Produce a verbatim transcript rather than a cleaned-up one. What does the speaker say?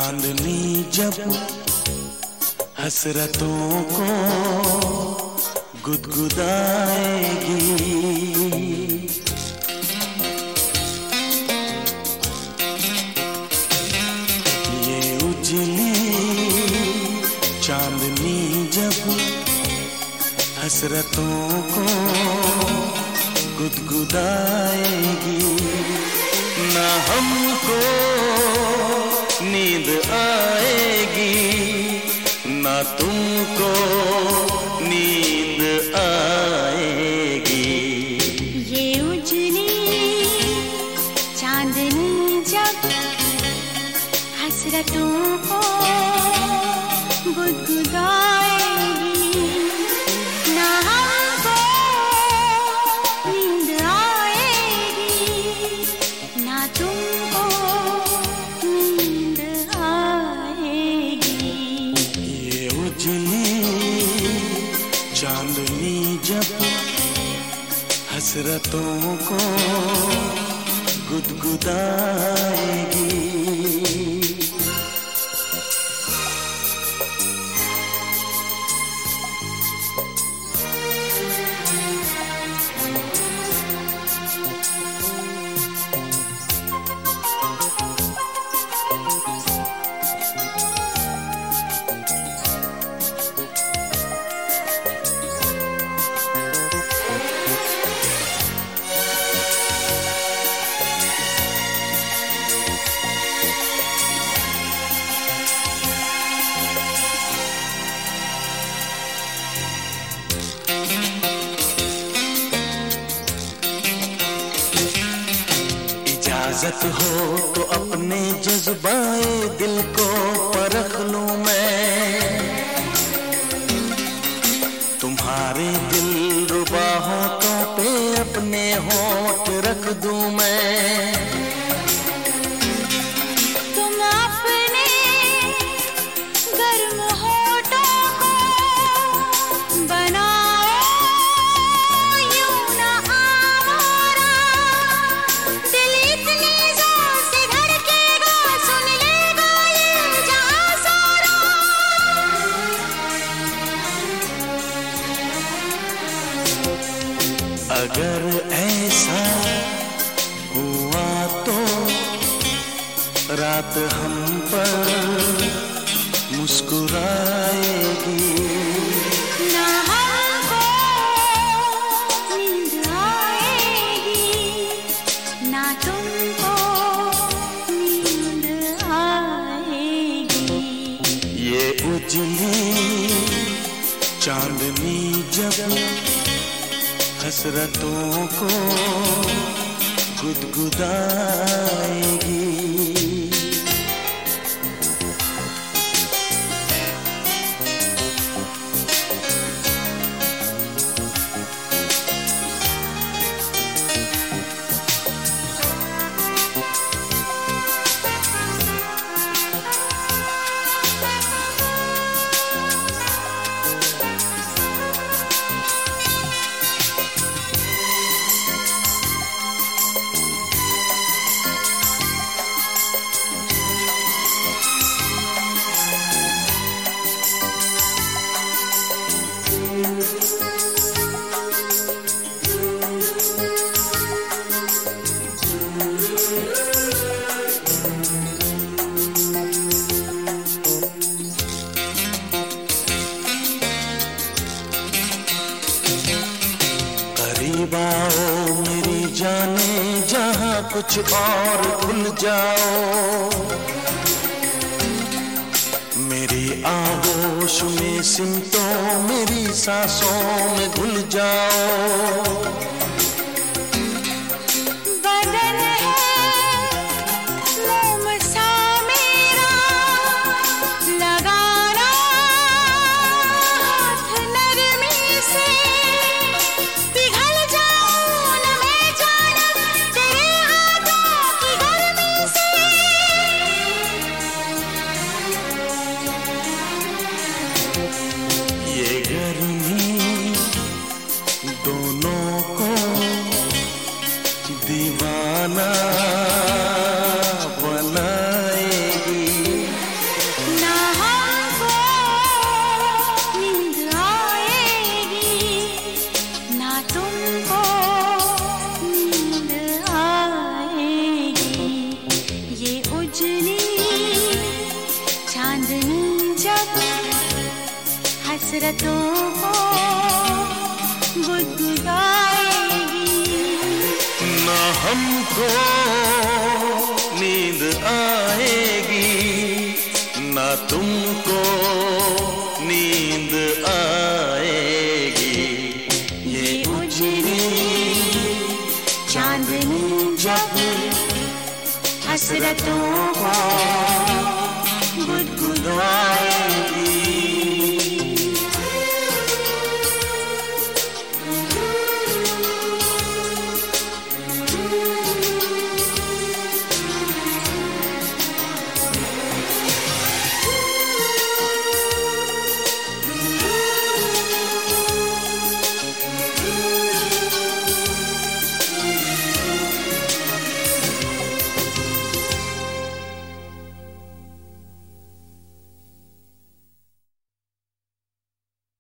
चांदनी जब हसरतों को गुदगुदाएगी, ये उजली चांदनी जब हसरतों को गुदगुदाएगी, ना हमको नींद आएगी, ना तुमको नींद आएगी। ये उजली चांदनी जब हसरतों को गुदगुदाएगी, ना हमको नींद आएगी, ना तुमको नींद आएगी। ये उजली चांदनी जब हसरतों को गुदगुदाएगी। इजाजत हो तो अपने जज्बाए दिल को परख लूं मैं, तुम्हारे दिल रुबा होठों पे अपने होठ रख दूं मैं। तुम अपने गर्म होठों को बनाओ यूं ना आवारा, दिल इतनी जोर से धड़केगा सुन लेगा ये जहां सारा। अगर ऐसा हुआ तो रात हम पर मुस्कुराएगी, ना हमको नींद आएगी, ना तुमको नींद आएगी। ये उजली चांदनी जब हसरतों को गुदगुदाएगी। करीब आओ मेरी जाने, जहां कुछ और भूल जाओ, मेरी आगोश में सिमटो, मेरी सांसों में घुल जाओ। बदन है मोम सा मेरा, लगाना हाथ नरमी से, पिघल जाऊं न मैं जानब तेरे हाथों की गर्मी से। ये गर्मी दोनों को हसरतों को गुदगुदाएगी। ना हमको नींद आएगी, ना तुमको नींद आएगी। ये उजड़ी चांदनी जब हसरतों को